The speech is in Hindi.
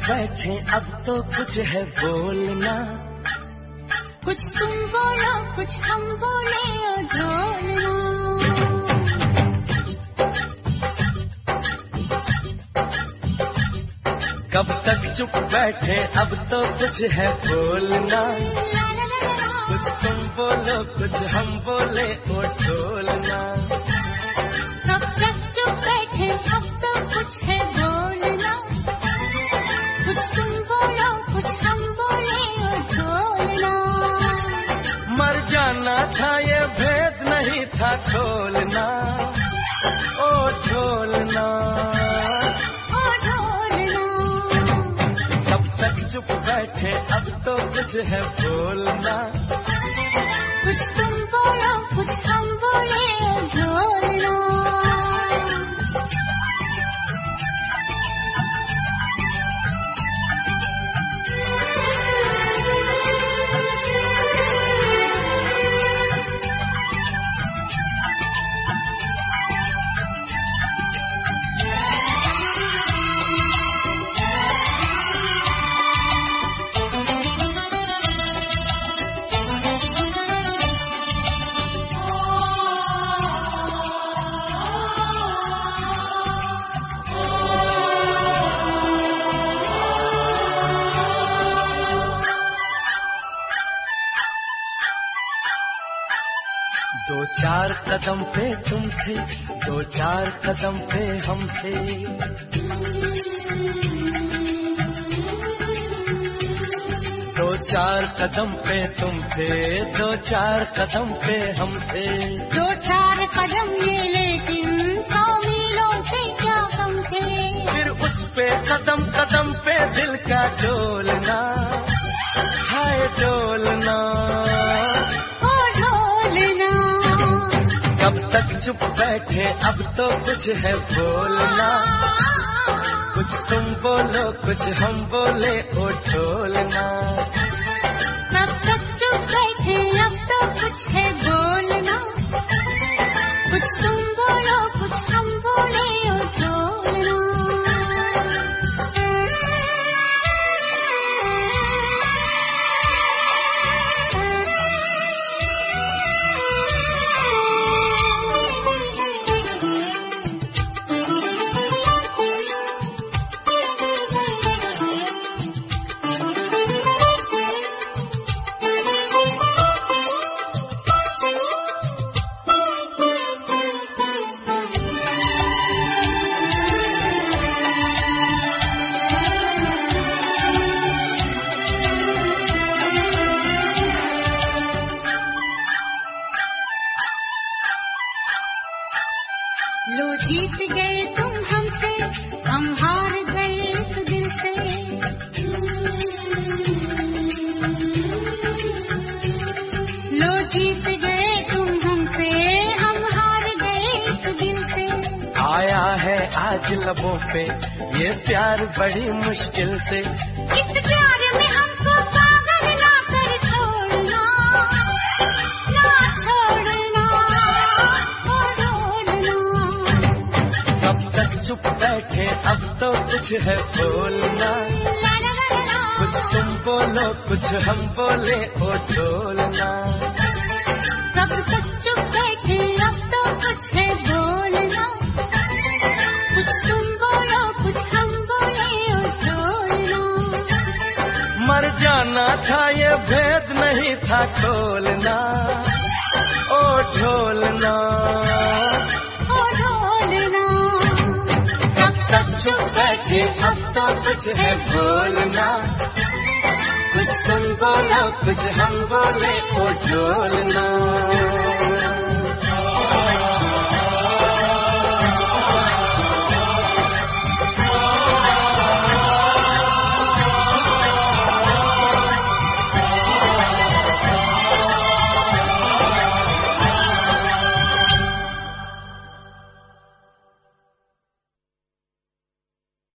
बैठे अब तो कुछ है बोलना, कुछ तुम बोलो कुछ हम बोले और ढोलना। कब तक चुप बैठे अब तो कुछ है बोलना, कुछ तुम बोलो कुछ हम बोले और ढोलना। कब तक चुप बैठे अब तो कुछ है बोलना, कुछ तुम बोलो कुछ हम बोले और ढोलना। मर जाना था ये भेद नहीं था खोलना, ओ ढोलना ओ ढोलना। कब तक चुप बैठे अब तो कुछ है बोलना, कुछ तुम बोलो कुछ हम बोले और ढोलना। दो चार कदम पे तुम थे, दो चार कदम पे हम थे। दो चार कदम पे तुम थे, दो चार कदम पे हम थे। दो चार कदम ये लेकिन 100 मीलों से क्या कम थे। फिर उस पे कदम कदम पे दिल का डोलना, हाय डोलना ओ ढोलना। कब तक चुप बैठे अब तो कुछ है बोलना, कुछ तुम बोलो कुछ हम बोले ओ ढोलना। कब तक चुप बैठे अब तो कुछ है बोलना, कुछ तुम बोलो कुछ हम बोले और ढोलना। लो जीत गए तुम हमसे, हम हार गए इस दिल से। लो जीत गए तुम हमसे, हम हार गए इस दिल से। आया है आज लबों पे ये प्यार बड़ी मुश्किल से। इस प्यार में हमको पागल ना कर छोड़ना, ना छोड़ना ओ ढोलना। कब तक चुप बैठे अब तो कुछ है बोलना, कुछ तुम बोलो कुछ हम बोले ओ ढोलना। कब तक चुप बैठे अब तो कुछ है बोलना, कुछ तुम बोलो कुछ हम बोले और ढोलना। मर जाना था ये भेद नहीं था खोलना, ओ ढोलना ओ ढोलना। कब तक चुप बैठे अब तो कुछ है बोलना, कुछ तुम बोलो कुछ हम बोले ओ ढोलना।